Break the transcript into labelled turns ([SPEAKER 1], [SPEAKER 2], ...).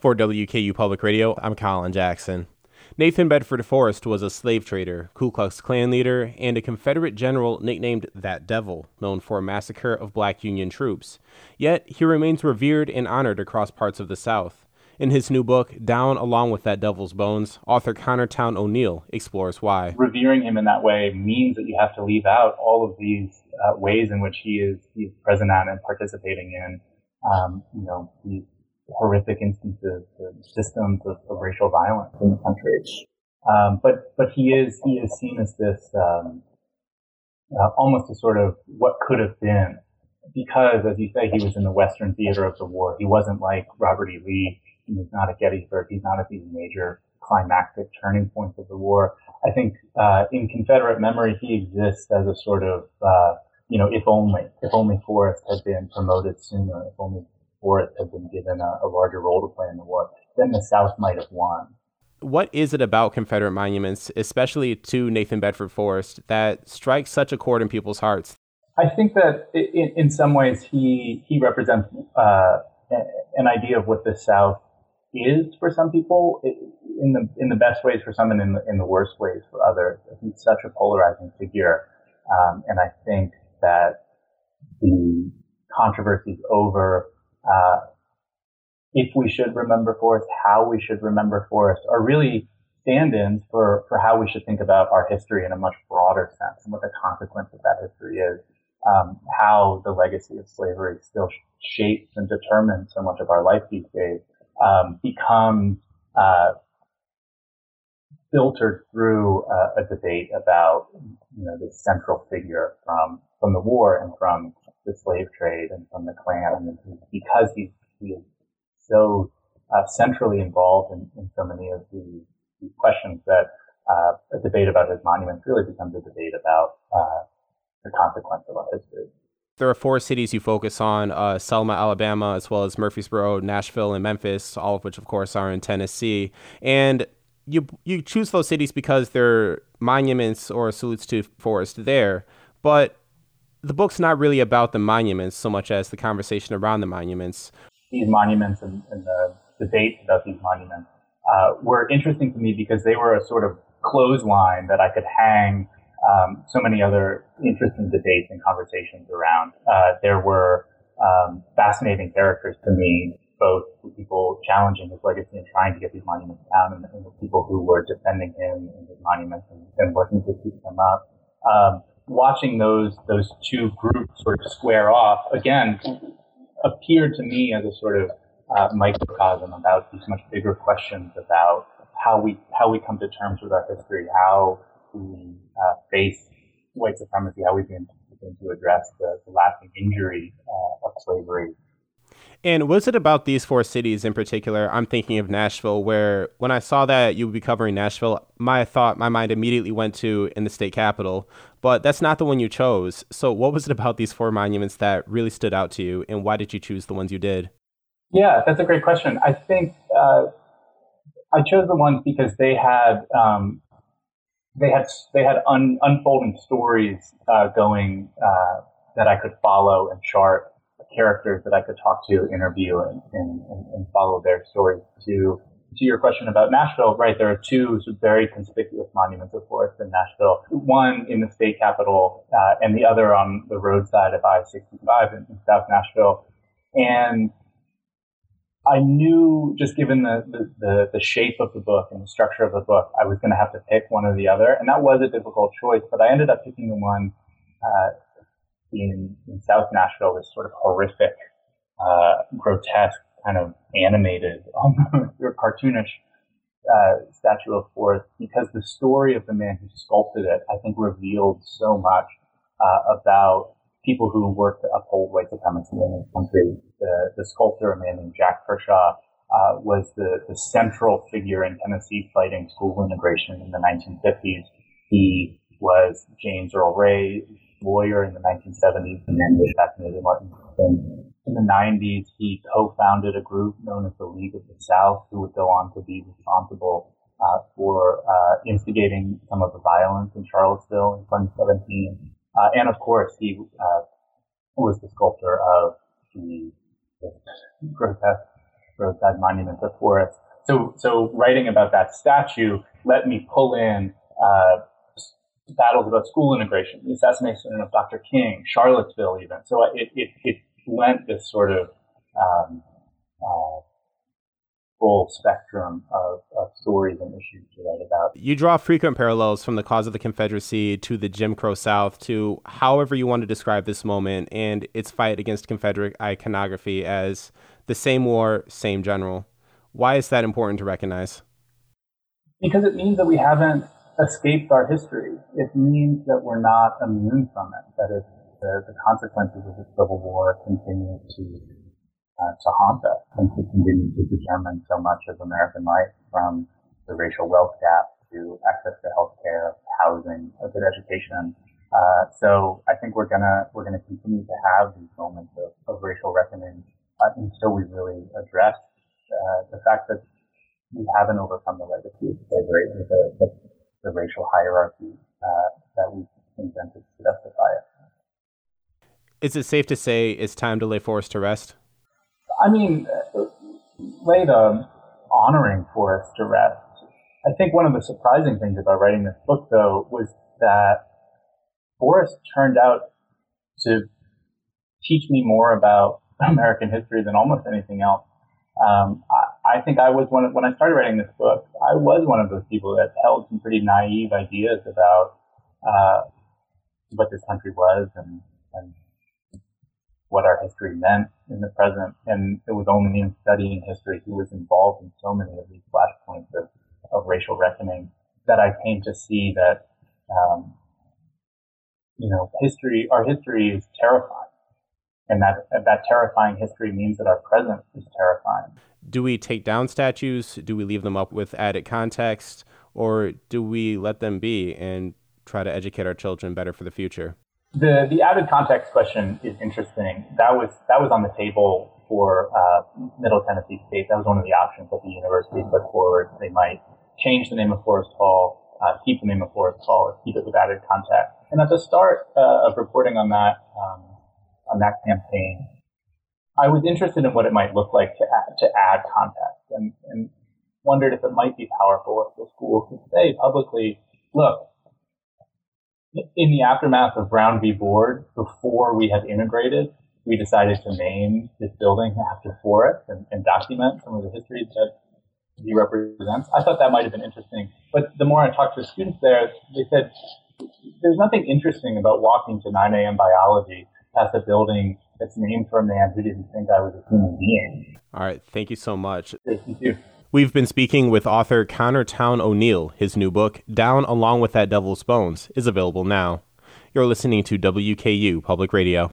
[SPEAKER 1] For WKU Public Radio, I'm Colin Jackson. Nathan Bedford Forrest was a slave trader, Ku Klux Klan leader, and a Confederate general nicknamed That Devil, known for a massacre of black Union troops. Yet, he remains revered and honored across parts of the South. In his new book, Down Along with That Devil's Bones, author Connor Town O'Neill explores why.
[SPEAKER 2] Revering him in that way means that you have to leave out all of these ways in which he's present at and participating in, these horrific instances, the systems of racial violence in the country. But he is seen as this almost a sort of what could have been, because, as you say, he was in the Western theater of the war. He wasn't like Robert E. Lee. He's not at Gettysburg. He's not at these major climactic turning points of the war. I think in Confederate memory, he exists as a sort of, if only Forrest had been promoted sooner, if only Forrest had been given a larger role to play in the war, then the South might have won.
[SPEAKER 1] What is it about Confederate monuments, especially to Nathan Bedford Forrest, that strikes such a chord in people's hearts?
[SPEAKER 2] I think that in some ways he represents an idea of what the South is for some people, in the best ways for some, and in the worst ways for others. He's such a polarizing figure, and I think that the controversies over if we should remember Forrest, how we should remember Forrest, are really stand-ins for how we should think about our history in a much broader sense, and what the consequence of that history is, how the legacy of slavery still shapes and determines so much of our life these days, becomes filtered through a debate about this central figure from the war and from the slave trade and from the Klan. And because he is so centrally involved in so many of these questions, that a debate about his monuments really becomes a debate about the consequence of our history.
[SPEAKER 1] There are 4 cities you focus on, Selma, Alabama, as well as Murfreesboro, Nashville, and Memphis, all of which, of course, are in Tennessee. And you choose those cities because they're monuments or salutes to Forrest there. But the book's not really about the monuments so much as the conversation around the monuments.
[SPEAKER 2] These monuments and the debate about these monuments were interesting to me because they were a sort of clothesline that I could hang so many other interesting debates and conversations around. There were fascinating characters to me, both the people challenging his legacy and trying to get these monuments down, and the people who were defending him and his monuments and working to keep them up. Watching those two groups sort of square off, again, appeared to me as a sort of microcosm about these much bigger questions about how we come to terms with our history, how we face white supremacy, how we begin to address the lasting injury of slavery.
[SPEAKER 1] And was it about these 4 cities in particular? I'm thinking of Nashville, where when I saw that you would be covering Nashville, my mind immediately went to in the state capitol, but that's not the one you chose. So what was it about these 4 monuments that really stood out to you, and why did you choose the ones you did?
[SPEAKER 2] Yeah, that's a great question. I think I chose the ones because they had unfolding stories going that I could follow and chart, characters that I could talk to, interview, and follow their stories. To your question about Nashville, right, there are 2 very conspicuous monuments of Forrest in Nashville, one in the state capitol and the other on the roadside of I-65 in South Nashville. And I knew, just given the shape of the book and the structure of the book, I was going to have to pick one or the other. And that was a difficult choice, but I ended up picking the one in South Nashville, this sort of horrific, grotesque, kind of animated, almost cartoonish statue of Forrest, because the story of the man who sculpted it, I think, revealed so much about people who worked to uphold white supremacy in this country. The sculptor, a man named Jack Kershaw, was the central figure in Tennessee fighting school integration in the 1950s. He was James Earl Ray's lawyer in the 1970s, the man who assassinated Martin Luther King. In the 90s, he co-founded a group known as the League of the South, who would go on to be responsible for instigating some of the violence in Charlottesville in 2017. And of course, he was the sculptor of the grotesque roadside monuments of Forrest. So writing about that statue let me pull in battles about school integration, the assassination of Dr. King, Charlottesville even. So it lent this sort of full spectrum of stories and issues to write about.
[SPEAKER 1] You draw frequent parallels from the cause of the Confederacy to the Jim Crow South to however you want to describe this moment and its fight against Confederate iconography as the same war, same general. Why is that important to recognize?
[SPEAKER 2] Because it means that we haven't escaped our history. It means that we're not immune from it, that the consequences of the Civil War continue to haunt us and to continue to determine so much of American life, from the racial wealth gap to access to healthcare, housing, a good education. So I think we're gonna continue to have these moments of racial reckoning until we really address the fact that we haven't overcome the legacy of slavery and the racial hierarchy that we invented to justify it.
[SPEAKER 1] Is it safe to say it's time to lay Forrest to rest?
[SPEAKER 2] I mean, honoring Forrest to rest. I think one of the surprising things about writing this book, though, was that Forrest turned out to teach me more about American history than almost anything else. I think I was when I started writing this book, I was one of those people that held some pretty naive ideas about what this country was and what our history meant in the present. And it was only in studying history, who was involved in so many of these flashpoints of racial reckoning, that I came to see that, our history is terrifying. And that terrifying history means that our present is terrifying.
[SPEAKER 1] Do we take down statues? Do we leave them up with added context? Or do we let them be and try to educate our children better for the future?
[SPEAKER 2] The added context question is interesting. That was on the table for Middle Tennessee State. That was one of the options that the university put forward. They might change the name of Forrest Hall, keep the name of Forrest Hall, or keep it with added context. And at the start of reporting on that campaign, I was interested in what it might look like to add context, and wondered if it might be powerful if the school could say publicly, look, in the aftermath of Brown v. Board, before we had integrated, we decided to name this building after Forrest and document some of the history that he represents. I thought that might have been interesting. But the more I talked to students there, they said, there's nothing interesting about walking to 9 a.m. biology past a building that's named for a man who didn't think I was a human being.
[SPEAKER 1] All right. Thank you so much.
[SPEAKER 2] Thank you.
[SPEAKER 1] We've been speaking with author Connor Towne O'Neill. His new book, Down Along with That Devil's Bones, is available now. You're listening to WKU Public Radio.